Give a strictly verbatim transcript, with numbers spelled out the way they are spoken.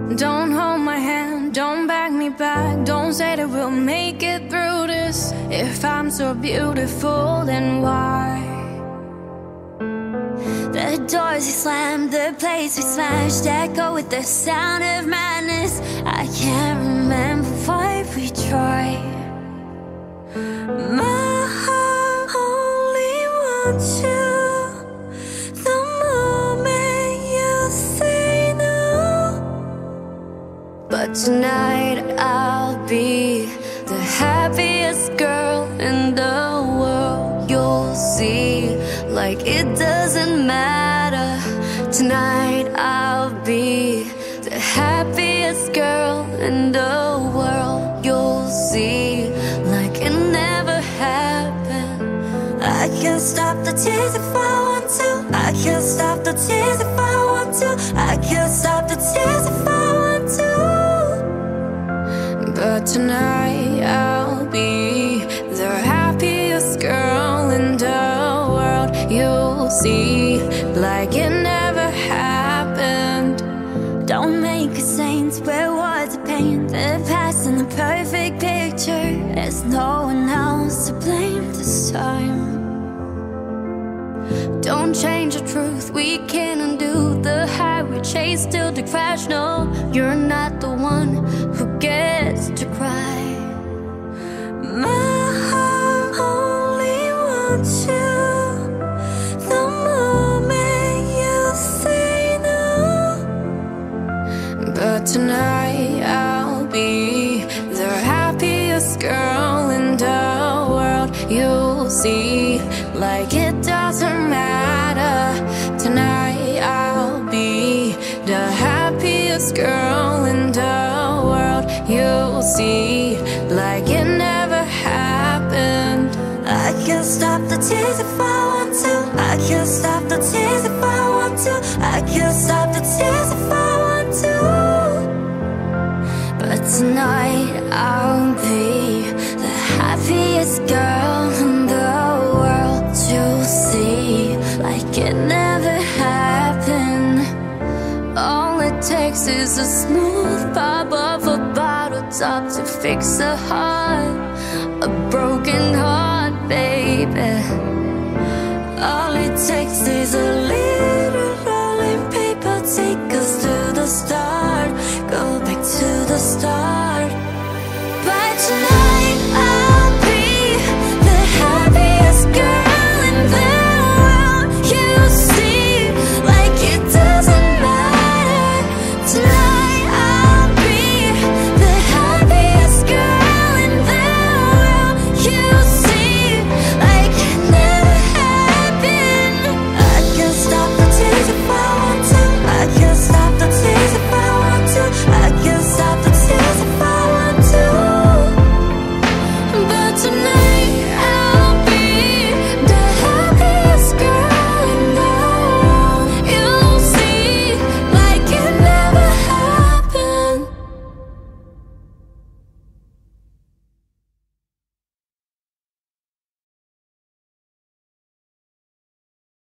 Don't hold my hand, don't back me back. Don't say that we'll make it through this. If I'm so beautiful, then why? The doors we slammed, the plates we smashed, echo with the sound of madness. I can't remember why we tried. My heart only wants you the moment you say no. But tonight I'll be the happiest girl in the world. You'll see, like it doesn't matter. Tonight I'll be the happiest girl in the world. You'll see, like it never happened. I can't stop the tears if I want to. I can't stop the tears if I want to. I can't stop the tears if I want to. But tonight I'll be the happiest girl in the world. You'll see, like it never happened. Don't make a saint where words of pain. The past and the perfect picture. There's no one else to blame this time. Don't change the truth, we can't undo the high we chase till the crash. No, you're not the one who gets to cry. My heart only wants you the moment you say no. But tonight I'll be the happiest girl in the world. You'll see, like it doesn't matter. Tonight I'll be the happiest girl in the world. You'll see, like it never happened. I can't stop the tears if I want to. I can't stop the tears if I want to. I can't stop the tears if I want to. But tonight I'll be the happiest girl in the world. You'll see, like it never happened. All it takes is a smooth pop of a bottle top to fix a heart, a broken heart, baby.